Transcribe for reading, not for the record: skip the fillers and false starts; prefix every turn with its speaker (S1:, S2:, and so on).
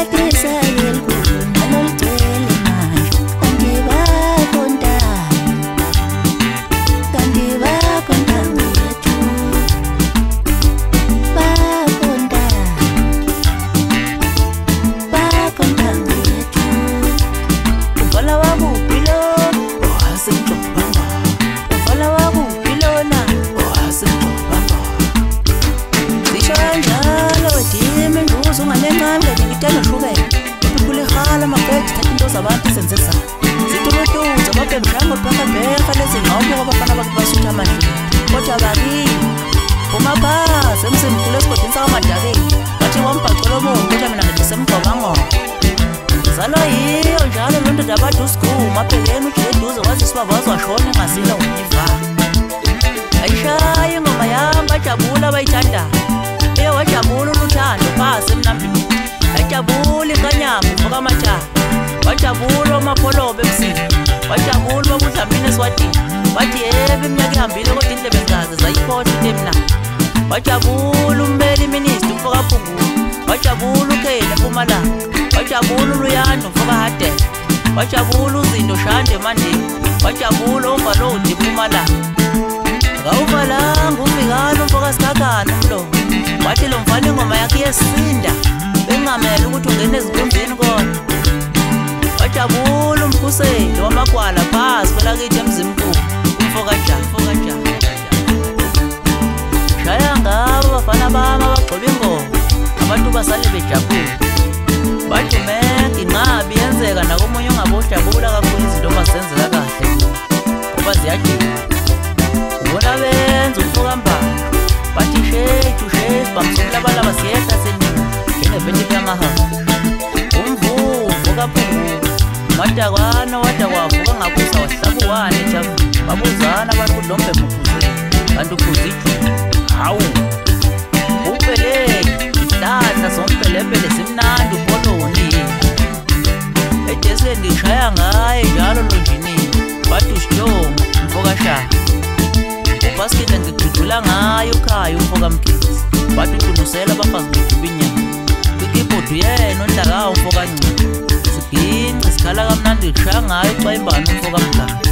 S1: zabantu senzisa zitulutuza babemshango phaka lezi ngawubo abafana bakubasutha amandla kodwa baki umaphaza emsemkhulu esigodini sakamadakeni bathi wambhacela umongo kodwa mina ngisemgobango zalwa yiyo njalo lo ndoda abade usiguma abhekene ujeduze wazisiba wazwashona engasila univa ayishaye ingoma yami bajabula abayithanda wajabula uthando phasi emnambini wajabula inkanyama uvuka amajaha wajabula amapholobe ebusini wajabula bakudlamini eswadini wathi yebo iminyaka ihambile kodwa indlebe zikaze zayikhohlwa into emnandi wajabula ummeli minister umfoka Phungulu wajabula uKhele eMpumalanga wajabula uLuyanda umfoka Hadebe wajabula uZindo Shande eMandeni wajabula uMvalodi eMpumalanga ngawuvalanga uMvikana umfoka Sikhakana umlomo wathi lo mfana ingoma yakhe yesinda bengamele ukuthi ungene ezinkundleni kodwa wajabula umkhuseli wamagwala phasi kwelakithi emzimkhulu umfoka Jaja shaya ngabo abafana bami abagcoba ingoma abantu basale bejabula bathi meke inqabi yenzeka nakomunye ongabojabula kakhulu izinto bazenzela kahle ngoba ziyadina ubona benza umfoka Mbali bathi sheju bamsukela balaba siyehla senyini njengeventi yamahamba umvuvu kaPhungulu uMatakwana wada kwavuka ngabusa wahlabuwane ejavini babuzana abantu uDlombe mukhuze kanti ukhuze ijulu hawu upelele ihlahla zompelempele simnandi upoloni edeseni ngishaya ngaye njalo lonjinini bathi uSihlongo umfoka Shaka ubhasikete ngidudula ngayo ukhaya umfoka Mkhize bathi utulusela abafazi beduba inyama kwikibhodi yena ondakawo umfoka Ncube siginci sikhala kamnandi ngishaya ngayo uCwayimbana umfoka Mganga